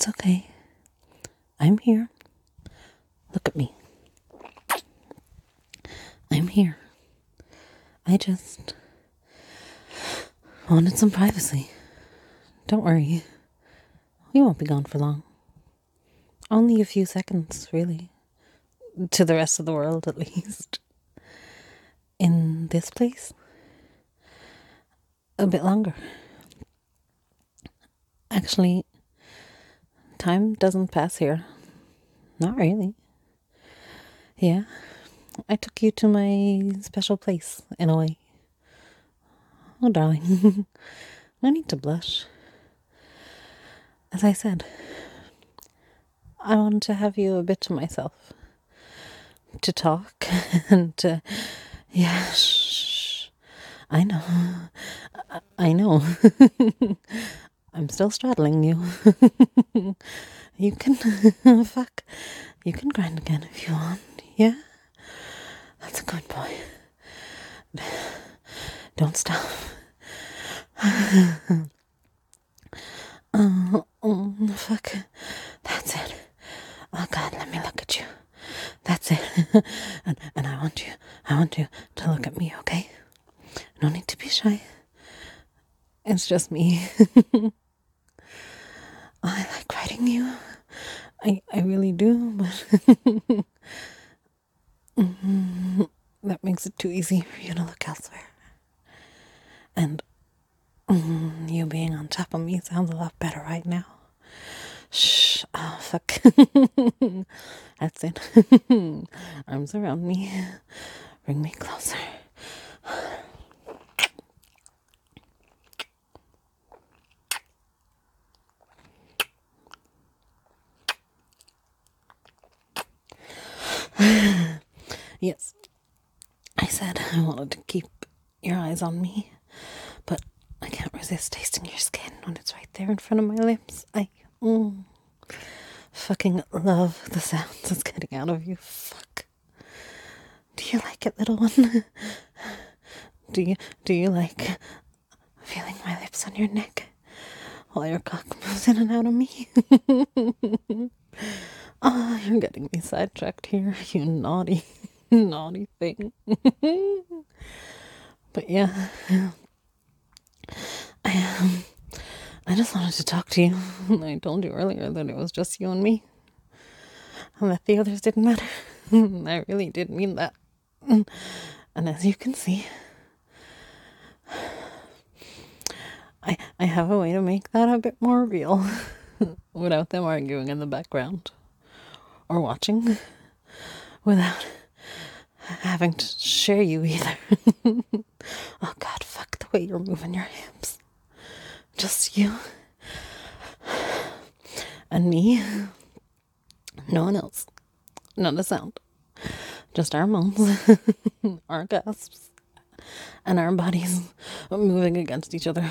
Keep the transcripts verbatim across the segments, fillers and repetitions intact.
It's okay. I'm here. Look at me. I'm here. I just wanted some privacy. Don't worry. We won't be gone for long. Only a few seconds, really. To the rest of the world, at least. In this place, a bit longer. Actually, time doesn't pass here. Not really. Yeah, I took you to my special place, in a way. Oh, darling. No need to blush. As I said, I wanted to have you a bit to myself. To talk and to... Yeah, shh. I know. I, I know. I'm still straddling you. You can... Fuck. You can grind again if you want. Yeah? That's a good boy. Don't stop. Oh, oh, fuck. That's it. Oh, God, let me look at you. That's it. and, and I want you, I want you to look at me, okay? No need to be shy. It's just me. I like riding you. I, I really do, but that makes it too easy for you to look elsewhere. And mm, you being on top of me sounds a lot better right now. Shh. Oh, fuck. That's it. Arms around me. Bring me closer. Yes. I said I wanted to keep your eyes on me, but I can't resist tasting your skin when it's right there in front of my lips. I mm, fucking love the sounds it's getting out of you. Fuck. Do you like it, little one? Do you do you like feeling my lips on your neck while your cock moves in and out of me? Oh, you're getting me sidetracked here, you naughty, naughty thing. But yeah, I um, I just wanted to talk to you. I told you earlier that it was just you and me, and that the others didn't matter. I really did mean that. And as you can see, I I have a way to make that a bit more real, without them arguing in the background, or watching, without having to share you either. Oh God, fuck the way you're moving your hips. Just you and me. No one else. Not a sound. Just our moans, our gasps, and our bodies moving against each other.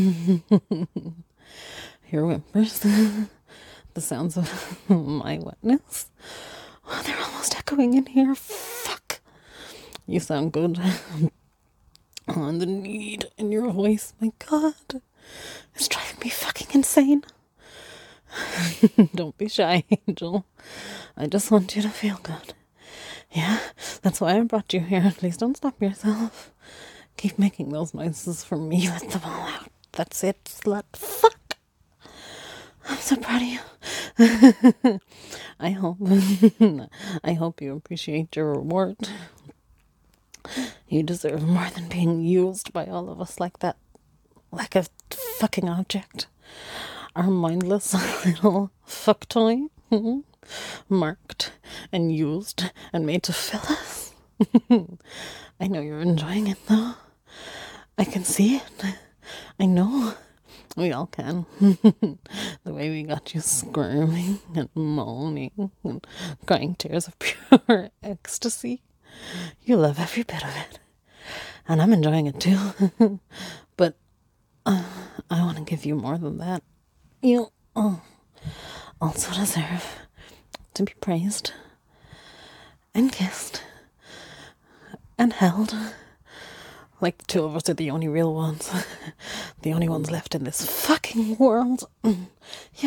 Your whimpers, the sounds of my wetness. Oh, they're almost echoing in here. Fuck. You sound good. Oh, and the need in your voice, my God, it's driving me fucking insane. Don't be shy, Angel. I just want you to feel good. Yeah, that's why I brought you here. Please don't stop yourself. Keep making those noises for me. Let them all out. That's it, slut. Fuck. I'm so proud of you. I hope. I hope you appreciate your reward. You deserve more than being used by all of us like that. Like a fucking object. Our mindless little fuck toy. Marked and used and made to fill us. I know you're enjoying it though. I can see it. I know. We all can. The way we got you squirming and moaning and crying tears of pure ecstasy. You love every bit of it. And I'm enjoying it too. But uh, I want to give you more than that. You uh, also deserve to be praised and kissed and held Like the two of us are the only real ones. The only ones left in this fucking world. Yeah.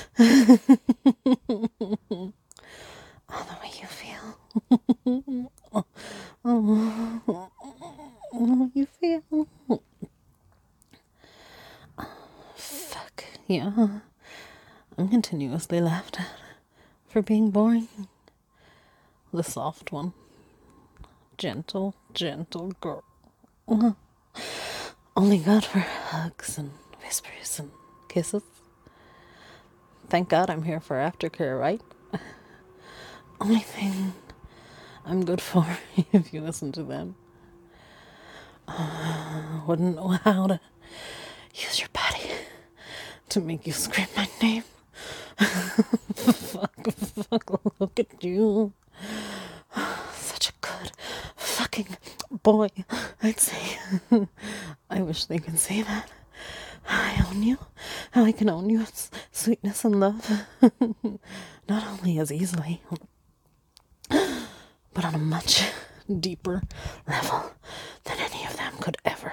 Oh, the way you feel. Oh, oh, oh, you feel. Oh, fuck. Yeah. I'm continuously laughed at for being boring. The soft one. Gentle, gentle girl. Uh, only God for hugs and whispers and kisses. Thank God I'm here for aftercare, right? Only thing I'm good for if you listen to them. Uh, wouldn't know how to use your body to make you scream my name. Fuck, fuck, look at you. Such a good fucking boy, I'd say. I wish they could say that. I own you. How I can own you. It's sweetness and love. Not only as easily, but on a much deeper level than any of them could ever.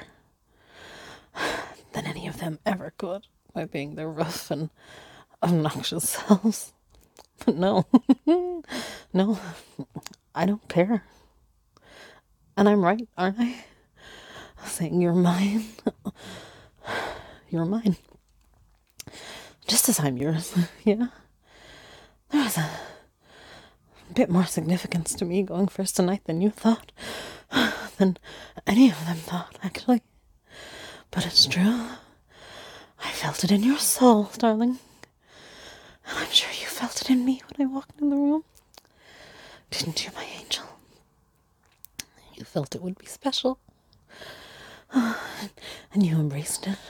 Than any of them ever could, by being their rough and obnoxious selves. But no. No. I don't care. And I'm right, aren't I? Saying you're mine. You're mine. Just as I'm yours, yeah? There's a bit more significance to me going first tonight than you thought. Than any of them thought, actually. But it's true. I felt it in your soul, darling. And I'm sure you felt it in me when I walked in the room. Didn't you, my angel? You felt it would be special. And you embraced it.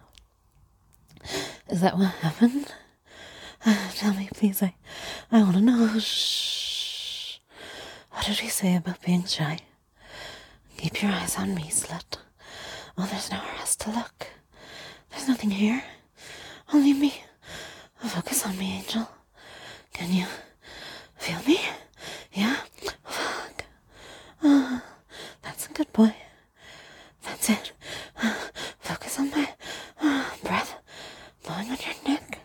Is that what happened? Uh, tell me, please. I, I want to know. Shh. What did we say about being shy? Keep your eyes on me, slut. Oh, there's nowhere else to look. There's nothing here. Only me. Focus on me, angel. Can you feel me? Yeah? Fuck. Uh, that's a good boy. That's it. Uh, focus on my uh, breath blowing on your neck.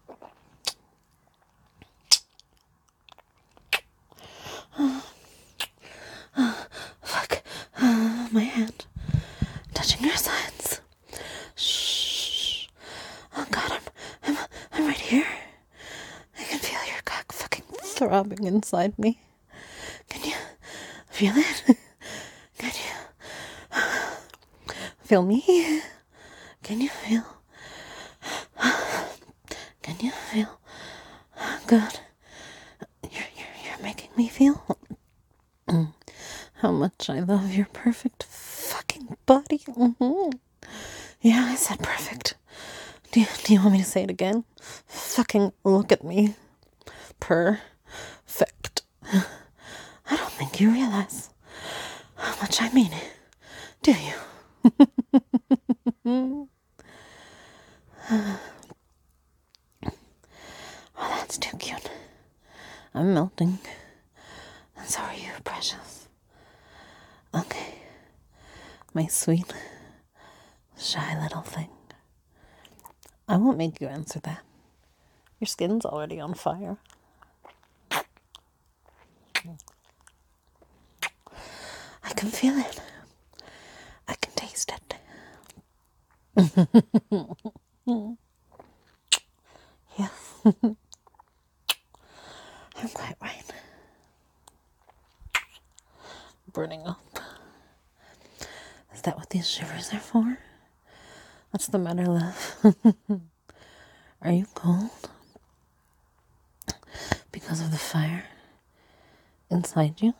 Uh, uh, fuck. Uh, my hand touching your sides. Shh. Oh God, I'm, I'm, I'm right here. I can feel your cock fucking throbbing inside me. Can you feel it? Can you feel me? Can you feel? Can you feel good? You're, you're, you're making me feel how much I love your perfect fucking body. Mm-hmm. Yeah, I said perfect. Do you, do you want me to say it again? Fucking look at me. Perfect. I don't think you realize how much I mean it, do you? Oh, that's too cute. I'm melting. And so are you, precious. Okay. My sweet, shy little thing. I won't make you answer that. Your skin's already on fire. I can feel it. I can taste it. Yes. I'm quite right. Burning up. Is that what these shivers are for? What's the matter, love? Are you cold? Because of the fire inside you?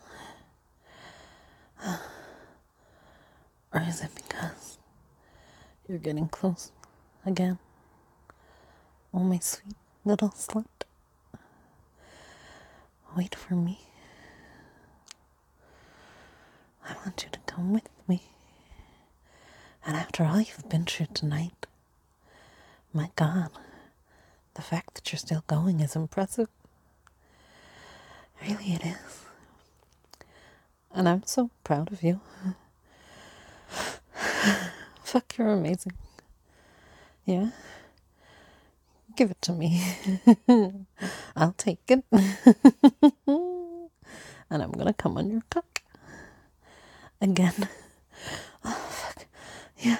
Or is it because you're getting close again? Oh, my sweet little slut. Wait for me. I want you to come with me. And after all you've been through tonight, my God, the fact that you're still going is impressive. Really it is. And I'm so proud of you. fuck, you're amazing. Yeah? Give it to me. I'll take it. And I'm gonna come on your cock. Again. Oh, fuck. Yeah.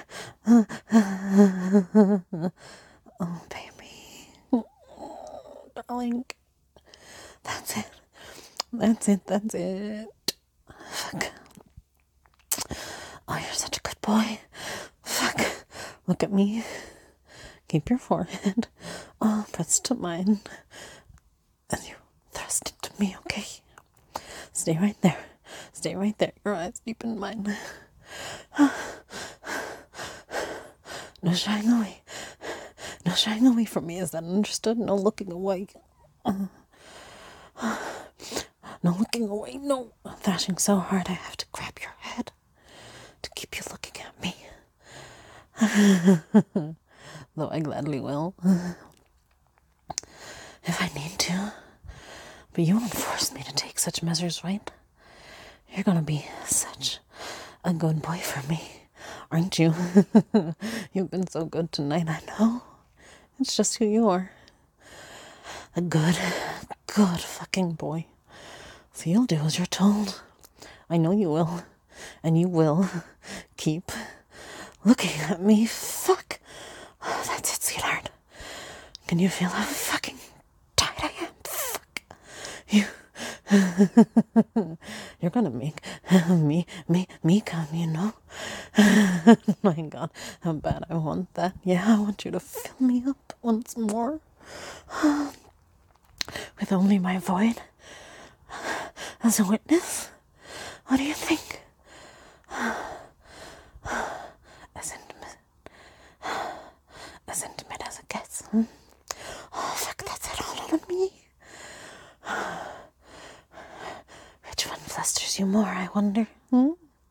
Oh, baby. Darling. That's it. That's it. That's it. Fuck. Oh, you're such a good boy. Fuck. Look at me. Keep your forehead all pressed to mine. And you thrust into me, okay? Stay right there. Stay right there. Your eyes deep in mine. No shying away. No shying away from me. Is that understood? No looking away. Uh, no looking away. No. I'm thrashing so hard I have to grab your head to keep you looking at me. Though I gladly will. If I need to. But you won't force me to take such measures, right? You're gonna be such a good boy for me, aren't you? You've been so good tonight, I know. It's just who you are. A good, good fucking boy. So you'll do as you're told. I know you will. And you will keep looking at me. Fuck. Oh, that's it, sweetheart. Can you feel how fucking tight I am? Fuck. You... You're gonna make me, me, me come, you know? My God, how bad I want that. Yeah, I want you to fill me up once more. With only my void as a witness. What do you think? As intimate, as intimate as it gets. Hmm? Oh, fuck, that's it all on me. Which one flusters you more, I wonder? Hmm?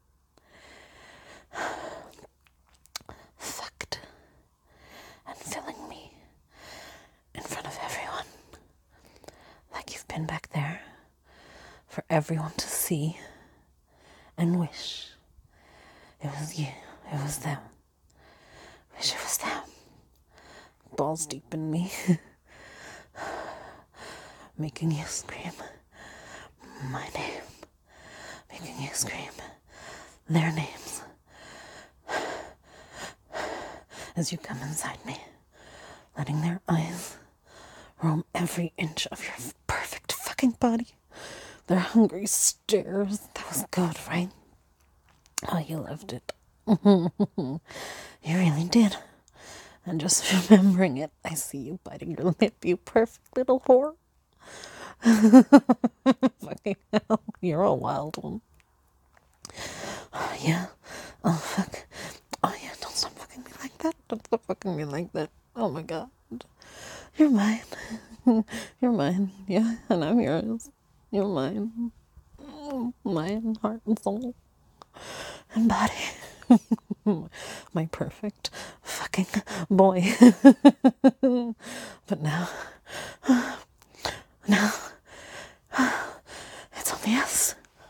Fucked and filling me in front of everyone. Like you've been back there for everyone to see and wish it was you, it was them. Wish it was them. Balls deep in me. Making you scream my name. Making you scream their names. As you come inside me. Letting their eyes roam every inch of your perfect fucking body. Their hungry stares. That was good, right? Oh, you loved it. You really did. And just remembering it, I see you biting your lip, you perfect little whore. Fucking hell, you're a wild one. Oh, yeah. Oh, fuck. Oh, yeah, don't stop fucking me like that. Don't stop fucking me like that. Oh, my God. You're mine. You're mine. Yeah, and I'm yours. You're mine. Mind, heart, and soul. And body. My perfect fucking boy. But now, now, it's only us.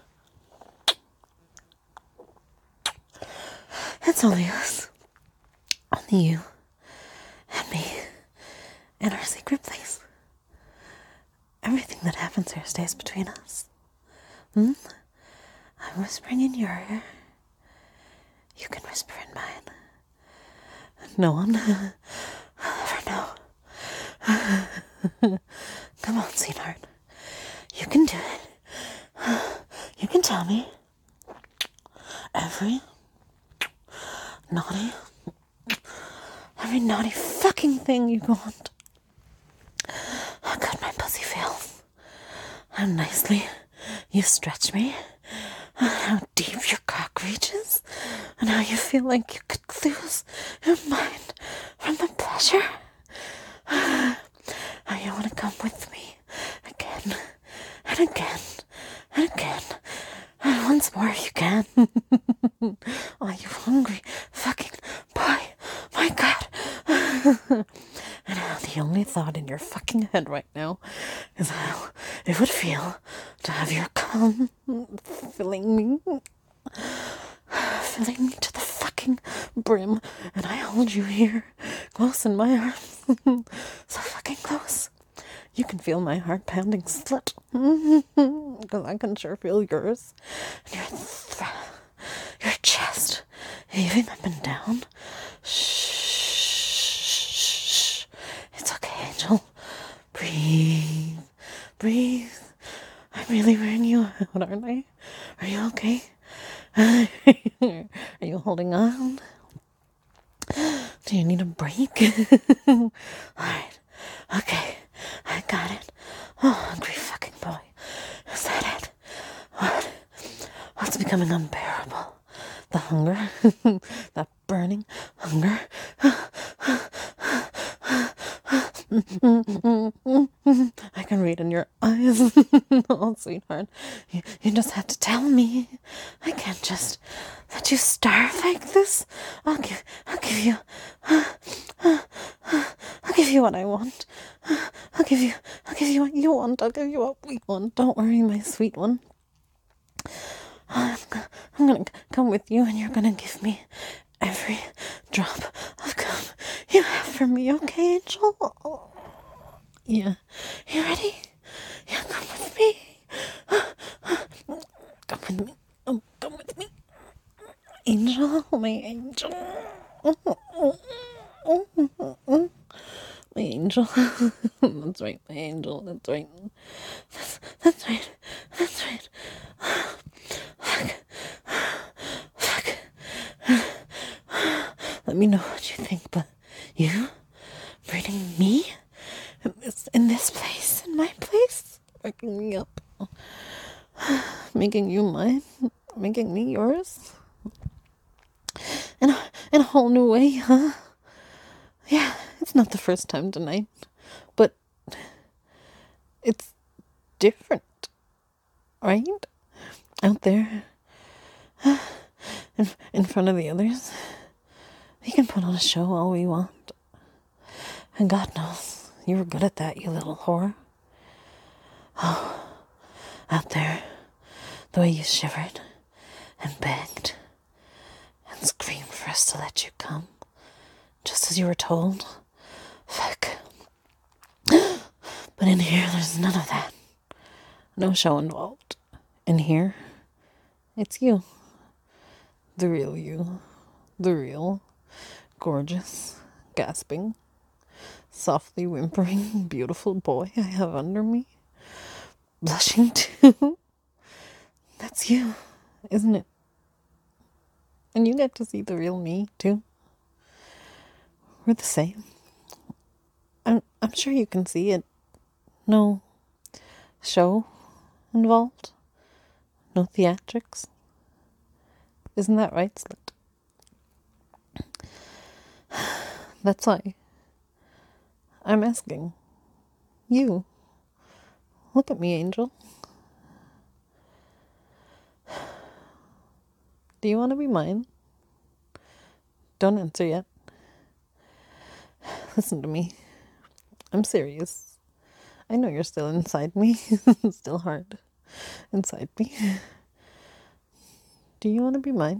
It's only us. Only you and me in our secret place. Everything that happens here stays between us. Hmm? I'm whispering in your ear. You can whisper in mine. No one will ever know. Come on, sweetheart. You can do it. You can tell me every naughty, every naughty fucking thing you want. How good my pussy feels. How nicely you stretch me. And how deep your cock reaches. And how you feel like you could lose your mind from the pleasure. How you want to come with me again and again and again. And once more you can. Oh, you hungry fucking boy. My God. And how the only thought in your fucking head right now is how it would feel to have your cum filling me. Filling me to the fucking fucking brim, and I hold you here, close in my arms, so fucking close. You can feel my heart pounding, slut, because I can sure feel yours, and your th- your chest heaving up and down. Shh, it's okay, Angel. Breathe, breathe. I'm really wearing you out, aren't I? Are you okay? Are you holding on? Do you need a break? Alright. Okay. I got it. Oh, hungry fucking boy. Is that it? What? What's becoming unbearable? The hunger? That burning hunger? I can read in your eyes. Oh, sweetheart. You, you just have to tell me. I can't just let you starve like this. I'll give, I'll give you, I'll give you what I want. I'll give you, I'll give you what you want. I'll give you what we want. Don't worry, my sweet one. I'm, I'm gonna come with you, and you're gonna give me every drop of cum you have for me, okay, Angel? Yeah. You ready? Yeah, come with me. Come with me. Oh, come with me. Angel, my angel. My angel. That's right, my angel. That's right. That's, that's right. That's right. Fuck. Fuck. Let me know what you think, but you bringing me in this, in this place, in my place, working me up, making you mine, making me yours, in a, in a whole new way, huh? Yeah, it's not the first time tonight, but it's different, right? Out there, in, in front of the others, we can put on a show all we want. And God knows, you were good at that, you little whore. Oh, out there, the way you shivered and begged and screamed for us to let you come, just as you were told. Fuck. But in here, there's none of that. No show involved. In here, it's you. The real you. The real, gorgeous, gasping, softly whimpering, beautiful boy I have under me. Blushing too. That's you, isn't it? And you get to see the real me too. We're the same. I'm I'm sure you can see it. No show involved. No theatrics. Isn't that right, slut? That's why I'm asking you. Look at me, Angel. Do you want to be mine? Don't answer yet. Listen to me. I'm serious. I know you're still inside me. Still hard inside me. Do you want to be mine?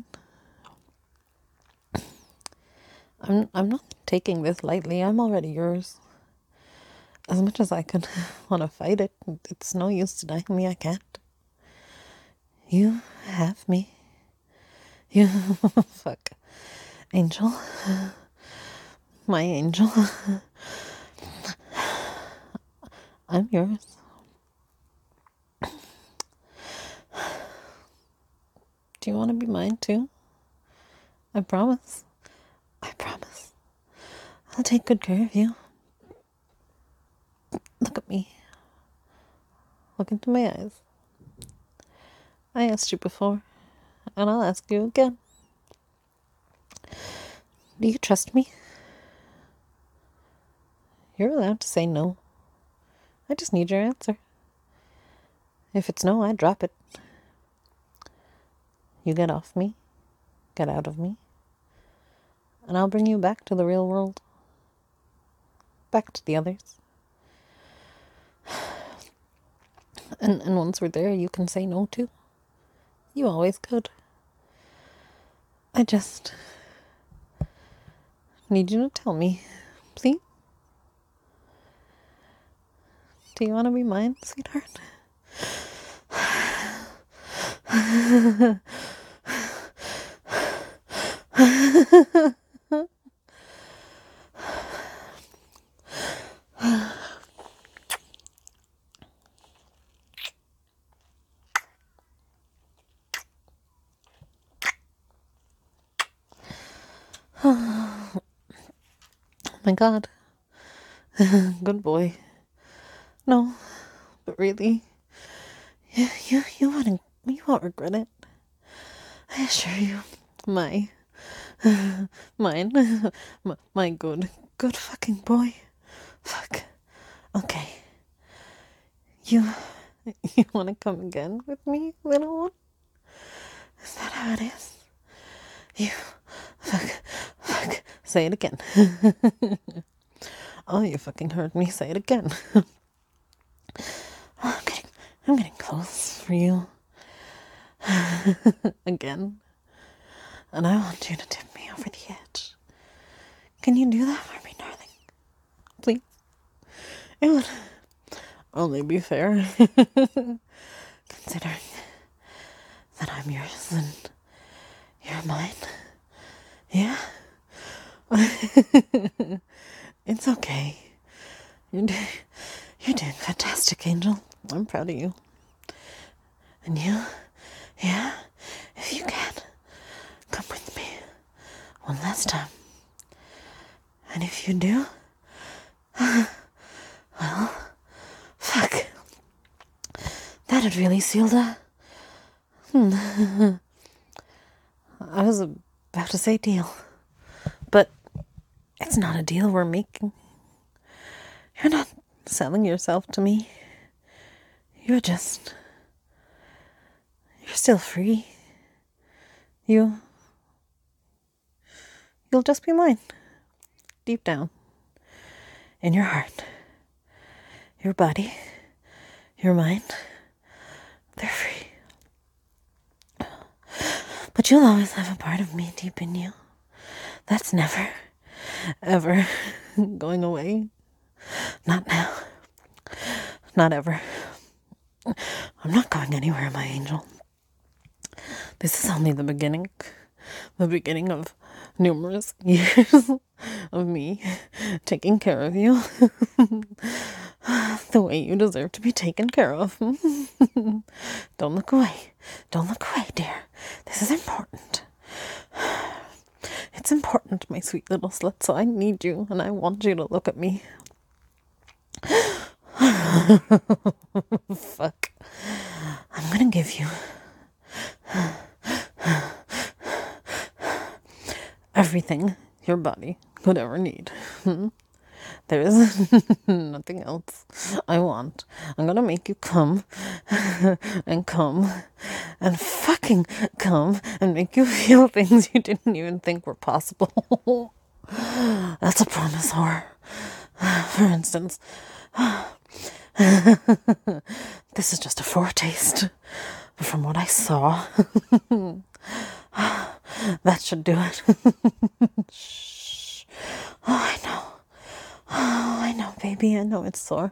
I'm I'm not taking this lightly. I'm already yours. As much as I could want to fight it, it's no use denying me I can't. You have me. You fuck. Angel. My angel. I'm yours. Do you want to be mine too? I promise. I promise. I'll take good care of you. Look at me. Look into my eyes. I asked you before, and I'll ask you again. Do you trust me? You're allowed to say no. I just need your answer. If it's no, I drop it. You get off me, get out of me, and I'll bring you back to the real world. Back to the others. And, and once we're there, you can say no too. You always could. I just I need you to tell me, please. Do you want to be mine, sweetheart? Oh my God. Good boy. No, but really, you, you, you won't, you won't regret it. I assure you, my, mine, my, my good, good fucking boy. Fuck. Okay. You, you want to come again with me, little one? Is that how it is? You, fuck, fuck. Say it again. Oh, you fucking heard me. Say it again. Oh, I'm getting, I'm getting close for you. Again. And I want you to tip me over the edge. Can you do that for me, darling? Please? It would only be fair. Considering that I'm yours and you're mine. Yeah? It's okay. You're, do- you're doing fantastic, Angel. I'm proud of you. And you, yeah, if you can, come with me one last time. And if you do, well, fuck. That'd really seal the... Hmm. I was about to say deal. But it's not a deal we're making. You're not selling yourself to me. You're just... You're still free. You... You'll just be mine. Deep down. In your heart. Your body. Your mind. They're free. But you'll always have a part of me deep in you. That's never, ever going away. Not now. Not ever. I'm not going anywhere, my angel. This is only the beginning. The beginning of numerous years of me taking care of you the way you deserve to be taken care of. Don't look away. Don't look away, dear. This is important. It's important, my sweet little slut, so I need you and I want you to look at me. Fuck. I'm gonna give you everything your body could ever need. There is nothing else I want. I'm gonna make you come and come and fucking come and make you feel things you didn't even think were possible. That's a promise, whore. For instance, this is just a foretaste. But from what I saw, that should do it. Shh. Oh, I know. Oh, I know, baby. I know it's sore.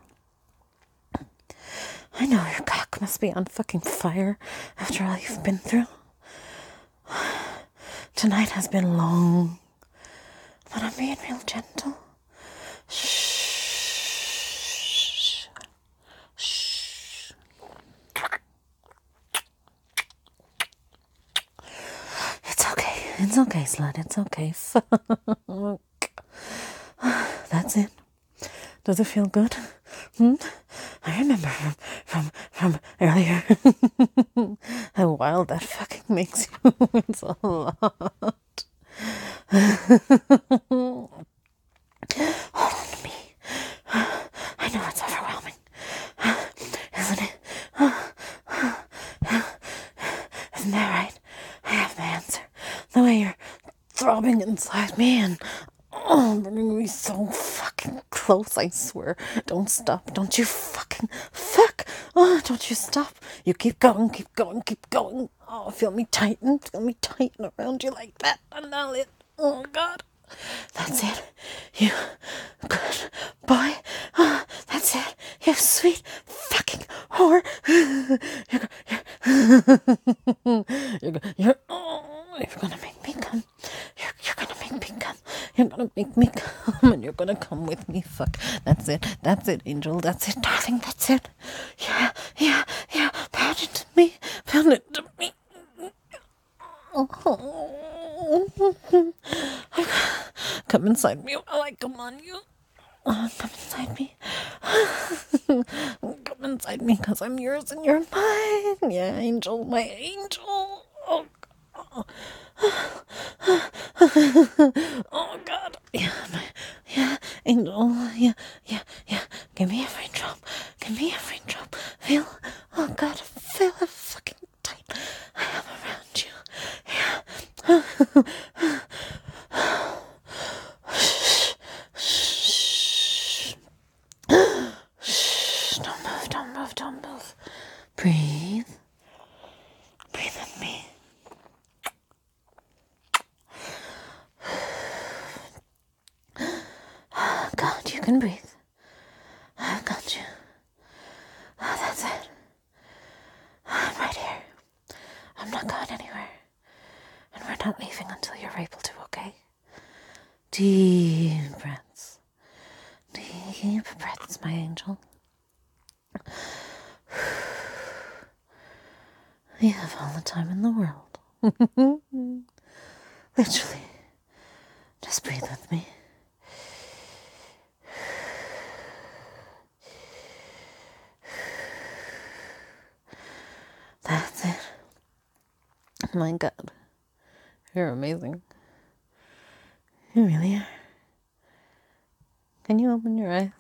I know your cock must be on fucking fire after all you've been through. Tonight has been long, but I'm being real gentle. Shh. Shh. It's okay. It's okay, slut. It's okay. Fuck. That's it. Does it feel good? Hmm? I remember from from, from earlier how wild that fucking makes you. It's a lot. Hold on to me. I know it's overwhelming. Isn't it? Isn't that right? I have the answer. The way you're throbbing inside me and oh, bringing me so fucking close, I swear. Don't stop. Don't you fucking fuck. Oh, don't you stop. You keep going, keep going, keep going. Oh, feel me tighten. Feel me tighten around you like that. And now it. Oh, God. That's it. You good boy. Oh, that's it. You sweet fucking whore. You're, you're, you're, you're, oh, you're gonna make me come. You're, you're gonna make me come. You're gonna make me come, and you're gonna come with me. Fuck. That's it. That's it, Angel. That's it, darling. That's it. Yeah, yeah, yeah. Pound it to me. Pound it to me. Come inside me while I come on you. Oh, come inside me. Come inside me, because I'm yours and you're mine. Yeah, Angel, my angel. Oh, God. Oh, God. Yeah, my, yeah, Angel. Yeah, yeah, yeah. Give me a raindrop. Give me a raindrop. Feel, oh, God, feel it fucking tight. I am around you. Yeah. Shh, don't move, don't move, don't move. Breathe. Breathe with me. God, you can breathe. I've got you. Oh, that's it. I'm right here. I'm not going anywhere. And we're not leaving until you're able to, okay? Deep breaths. Deep breaths, my angel. You have all the time in the world. Literally. Just breathe with me. That's it. My God. You're amazing. You really are. Can you open your eyes?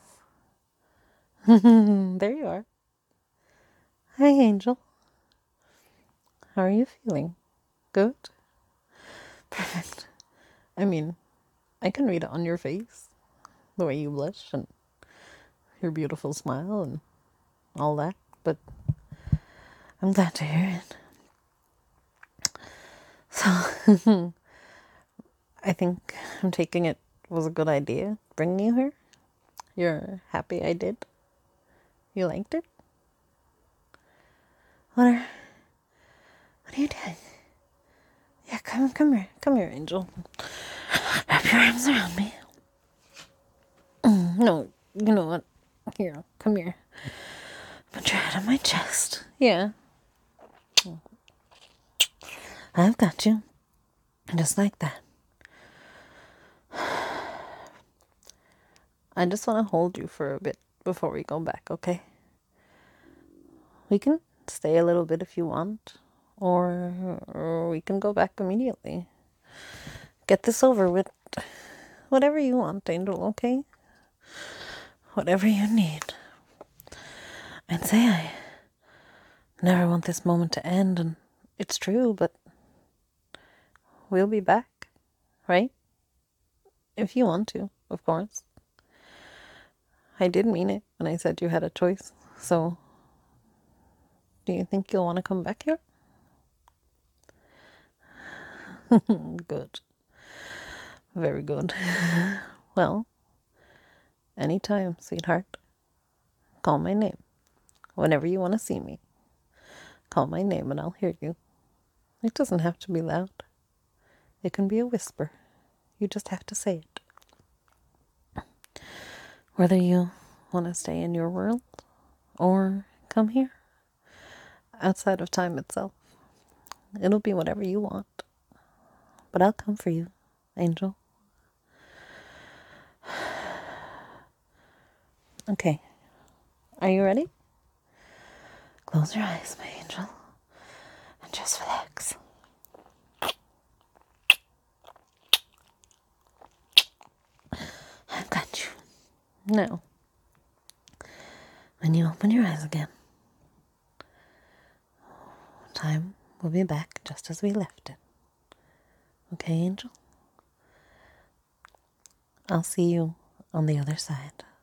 There you are. Hi, Angel. How are you feeling? Good? Perfect. I mean, I can read it on your face. The way you blush and your beautiful smile and all that. But I'm glad to hear it. So, I think I'm taking it was a good idea bringing you here. You're happy I did? You liked it? What are, what are you doing? Yeah, come, come here. Come here, Angel. Wrap your arms around me. Mm, no, you know what? Here, come here. Put your head on my chest. Yeah. I've got you. Just like that. I just want to hold you for a bit before we go back, okay? We can stay a little bit if you want. Or, or we can go back immediately. Get this over with. Whatever you want, Angel, okay? Whatever you need. I'd say I never want this moment to end, and it's true, but we'll be back, right? If you want to, of course. I did mean it when I said you had a choice, so do you think you'll want to come back here? Good. Very good. Well, anytime, sweetheart. Call my name. Whenever you want to see me, call my name and I'll hear you. It doesn't have to be loud. It can be a whisper. You just have to say it. Whether you want to stay in your world or come here, outside of time itself, it'll be whatever you want. But I'll come for you, Angel. Okay. Are you ready? Close your eyes, my angel, and just relax. I've got you. Now, when you open your eyes again, time will be back just as we left it. Okay, Angel? I'll see you on the other side.